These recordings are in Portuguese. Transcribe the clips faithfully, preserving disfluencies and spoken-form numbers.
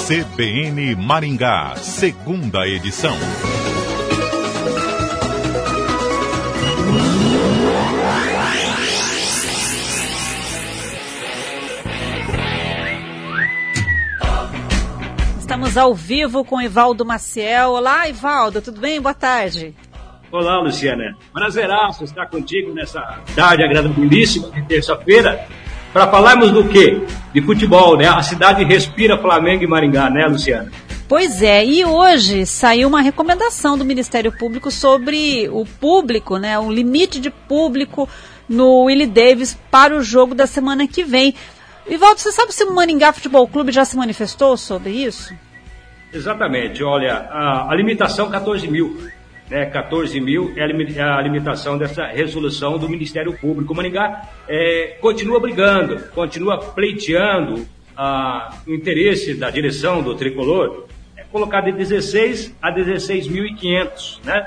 C B N Maringá, segunda edição. Estamos ao vivo com Ivaldo Maciel. Olá, Ivaldo, tudo bem? Boa tarde. Olá, Luciana. Prazeraço estar contigo nessa tarde agradabilíssima de terça-feira para falarmos do quê? De futebol, né? A cidade respira Flamengo e Maringá, né, Luciana? Pois é, e hoje saiu uma recomendação do Ministério Público sobre o público, né? O limite de público no Willie Davis para o jogo da semana que vem. Ivaldo, você sabe se o Maringá Futebol Clube já se manifestou sobre isso? Exatamente, olha, a, a limitação catorze mil. Né, catorze mil é a limitação dessa resolução do Ministério Público. O Maringá é, continua brigando, continua pleiteando ah, o interesse da direção do Tricolor, é colocar de dezesseis a dezesseis mil e quinhentos, né?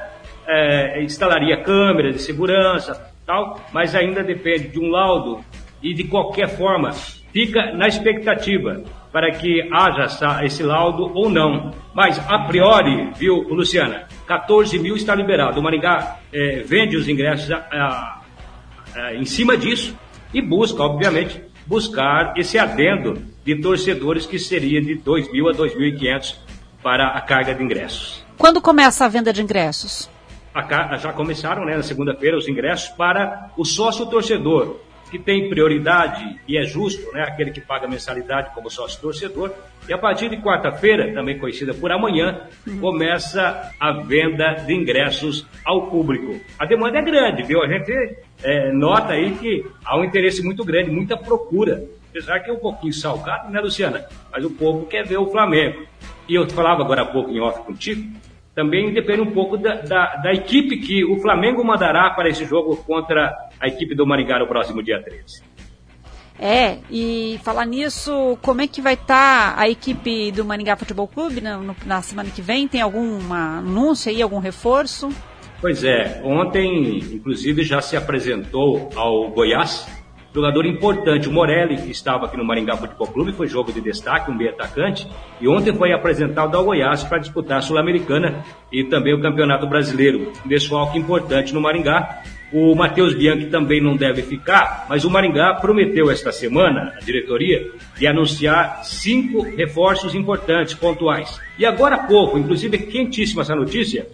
É, instalaria câmeras de segurança, tal, mas ainda depende de um laudo e de qualquer forma fica na expectativa para que haja esse laudo ou não. Mas, a priori, viu, Luciana, catorze mil está liberado. O Maringá é, vende os ingressos a, a, a, em cima disso e busca, obviamente, buscar esse adendo de torcedores que seria de dois mil a dois mil e quinhentos para a carga de ingressos. Quando começa a venda de ingressos? A, já começaram, né, na segunda-feira, os ingressos para o sócio-torcedor, que tem prioridade e é justo, né, aquele que paga mensalidade como sócio-torcedor. E a partir de quarta-feira, também conhecida por amanhã, uhum. começa a venda de ingressos ao público. A demanda é grande, viu? A gente é, nota aí que há um interesse muito grande, muita procura. Apesar que é um pouquinho salgado, né, Luciana? Mas o povo quer ver o Flamengo. E eu falava agora há pouco em off contigo, também depende um pouco da, da, da equipe que o Flamengo mandará para esse jogo contra a equipe do Maringá no próximo dia treze. É, e falar nisso, como é que vai estar a equipe do Maringá Futebol Clube na, no, na semana que vem? Tem algum anúncio aí, algum reforço? Pois é, ontem, inclusive, já se apresentou ao Goiás, jogador importante, o Morelli, que estava aqui no Maringá Futebol Clube, foi jogo de destaque, um meio atacante, e ontem foi apresentado ao Goiás para disputar a Sul-Americana e também o Campeonato Brasileiro. Um desfalque importante no Maringá. O Matheus Bianchi também não deve ficar, mas o Maringá prometeu esta semana, a diretoria, de anunciar cinco reforços importantes, pontuais. E agora há pouco, inclusive é quentíssima essa notícia,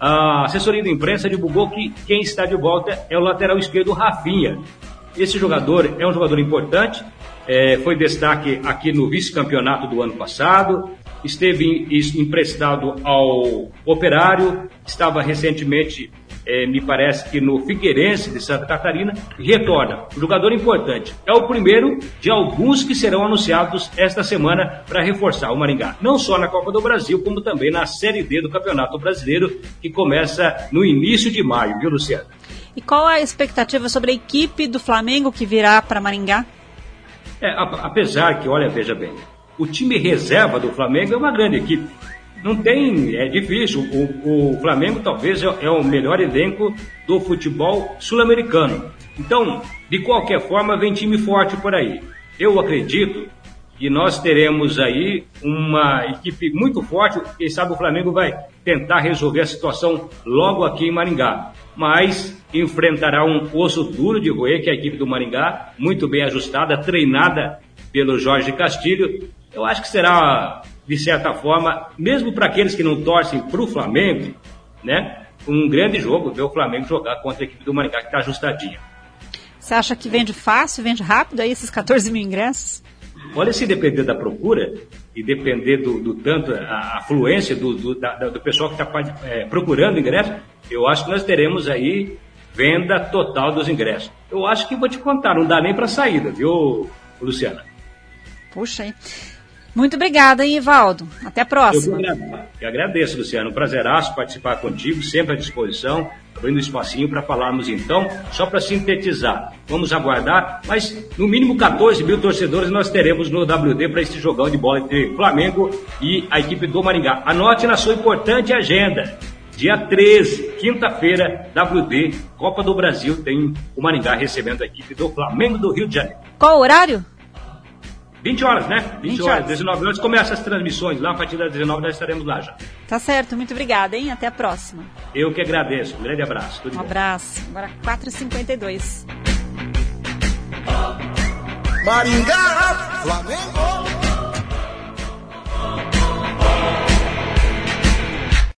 a assessoria da imprensa divulgou que quem está de volta é o lateral esquerdo Rafinha. Esse jogador é um jogador importante, é, foi destaque aqui no vice-campeonato do ano passado, esteve emprestado ao Operário, estava recentemente, é, me parece que no Figueirense de Santa Catarina, e retorna. Um jogador importante. É o primeiro de alguns que serão anunciados esta semana para reforçar o Maringá. Não só na Copa do Brasil, como também na Série D do Campeonato Brasileiro, que começa no início de maio, viu, Luciana? E qual a expectativa sobre a equipe do Flamengo que virá para Maringá? É, apesar que, olha, veja bem, o time reserva do Flamengo é uma grande equipe. Não tem, é difícil. O, o Flamengo talvez é, é o melhor elenco do futebol sul-americano. Então, de qualquer forma, vem time forte por aí. Eu acredito que nós teremos aí uma equipe muito forte. Quem sabe o Flamengo vai tentar resolver a situação logo aqui em Maringá. Mas enfrentará um osso duro de roer, que é a equipe do Maringá, muito bem ajustada, treinada pelo Jorge Castilho. Eu acho que será, de certa forma, mesmo para aqueles que não torcem para o Flamengo, né, um grande jogo ver o Flamengo jogar contra a equipe do Maringá, que está ajustadinha. Você acha que vende fácil, vende rápido aí esses catorze mil ingressos? Olha, se depender da procura e depender do, do tanto, a afluência do, do, da, do pessoal que está é, procurando ingresso, eu acho que nós teremos aí venda total dos ingressos. Eu acho que vou te contar, não dá nem para saída, viu, Luciana? Puxa aí. Muito obrigada, hein, Ivaldo. Até a próxima. Eu, eu agradeço, Luciano. Um prazeraço participar contigo, sempre à disposição, abrindo um espacinho para falarmos então, só para sintetizar. Vamos aguardar, mas no mínimo catorze mil torcedores nós teremos no W D para esse jogão de bola entre Flamengo e a equipe do Maringá. Anote na sua importante agenda. Dia treze, quinta-feira, W D, Copa do Brasil, tem o Maringá recebendo a equipe do Flamengo do Rio de Janeiro. Qual o horário? vinte horas, né? vinte, vinte horas, horas. dezenove horas, começam as transmissões. Lá a partir das dezenove nós estaremos lá já. Tá certo, muito obrigada, hein? Até a próxima. Eu que agradeço. Um grande abraço. Tudo um bom. abraço. Agora quatro e cinquenta e dois. Maringá, Flamengo.